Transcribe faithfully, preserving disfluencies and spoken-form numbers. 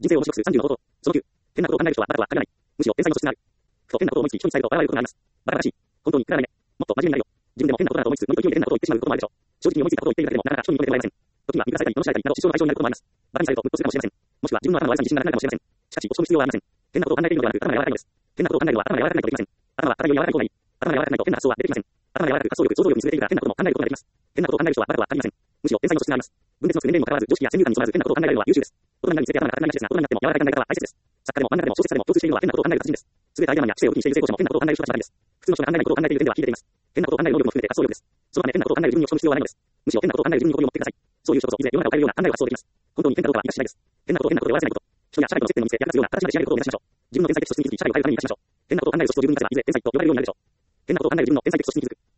人生を面白くするさんじゅうの方法。そのきゅう、変なことを考える人はバカとは限らない。むしろ天才の素質がある。ふと変なことを思いつき人に伝えると笑われることがあります。バカらしい。本当にくだらないね。もっと真面目になるよ。自分でも変なことだと思いつつ、ノリと勢いで変なことを言ってしまうこともあるでしょう。正直に思いついたことを言っているだけでもなかなか人に認めてもらえません。時には見下されたり、罵られたりなど失笑の対象になることもあります。バカにされるとムッとするかもしれません。もしくは自分の頭の悪さに自信がなくなるかもしれません。しかし、落ち込む必要はありません。変なことを考えているのではなく、頭が柔らかいのです。変なことを考えるのは頭が柔らかくないとできません。頭は硬いより柔らかい方がいい。頭が柔らかくないと変な発想は出てきません。頭が柔らかく発想力、想像力に優れているから変なことも考えることができます。変なことを考える人はバカとは限りません。むしろ天才の素質があります。分別のつく年齢にもかかわらず、常識や先入観に染まらず変なことを考えられるのは優秀です。大人になるにつれて頭が硬くなりがちですが、大人になっても柔らかい考え方は大切です。作家でも漫画でも小説家でも共通しているのは変なことを考える達人です。すべてアイデアマンや知性を武器にしている成功者も変なことを考える人たちばかりです。普通の人が考えないことを考えている点では秀でています。変なことを考える能力も含めて発想力です。そのため変なことを考える自分に落ち込む必要はないのです。むしろ変なことを考える自分に誇りを持ってください。そういう人こそ以前世の中を変えるような考えを発想できます。本当に変なことは言い出しないです。変なことを変なことで終わらせないこと。人や社会との接点の見せ役立つような形まで仕上げることを目指しましょう。自分の天才的素質に気づき社会を変えるために生かしましょう。変なことを考える素質を自分に持たせばいずれ天才と呼ばれるようになるでしょう。変なことを考える自分の天才的素質に気づく。